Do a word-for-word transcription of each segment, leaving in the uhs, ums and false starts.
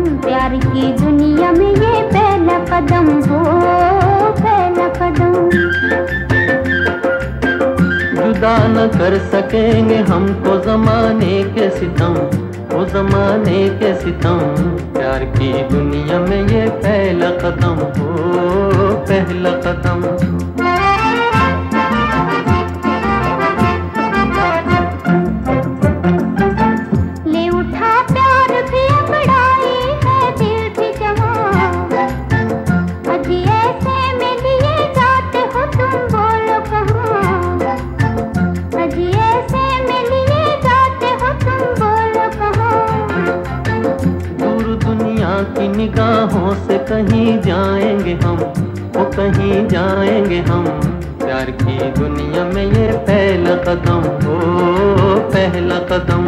प्यार की दुनिया में ये पहला कदम हो, पहला कदम। जुदा न कर सकेंगे हमको ज़माने के सितम, वो ज़माने के सितम। प्यार की दुनिया में ये पहला कदम हो, पहला कदम। ले उठा प्यार भी बड़ाई है दिल भी जवां, अजी ऐसे में लिए जाते हो तुम बोलो कहाँ, अजी ऐसे में लिए जाते हो तुम बोलो कहाँ। दूर दुनिया की निगाहों से कहीं जाएंगे हम, वो कहीं जाएंगे हम। प्यार की दुनिया में ये पहला कदम हो, पहला कदम।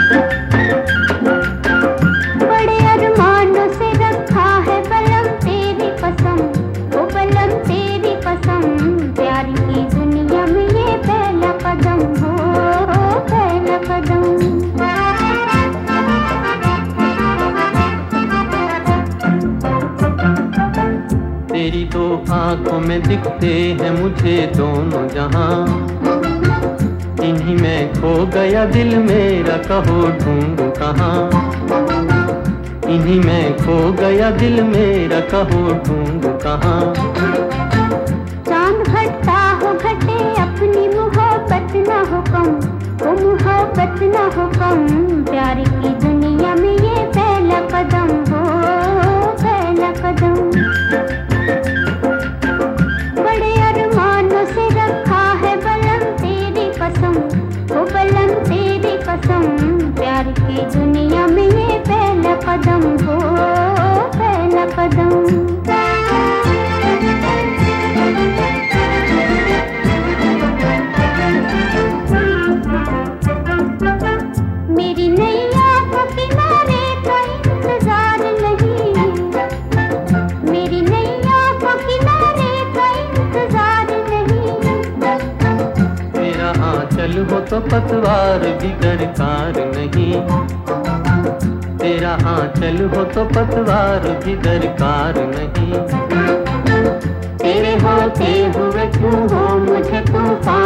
बड़े अरमानों से रखा है बलम तेरी कसम, वो बलम तेरी कसम। प्यार की दुनिया में ये पहला कदम हो, पहला कदम। तेरी दो आंखों में दिखते हैं मुझे दोनों जहां, इन्हीं में खो गया दिल मेरा, कहो ढूंढूं कहाँ। इन्हीं में खो गया दिल मेरा, कहो ढूंढूं कहाँ। चांद घटता हो घटे अपनी मोहब्बत ना हो कम, वो मोहब्बत ना हो कम। प्यार की दुनिया में ये पहला कदम हो, पहला कदम। बड़े अरमानों से रखा है बलम तेरी कसम, वो बलम तेरी कसम। प्यार की दुनिया में ये पहला कदम हो, पहला कदम। मेरी नैया को किनारे का इंतजार नहीं, मेरी नैया को किनारे का इंतजार नहीं। मेरा आंचल हो तो पतवार भी दरकार नहीं, तेरा आंचल हो तो पतवार भी दरकार नहीं। तेरे होते हुए तू हो मुझे तूफान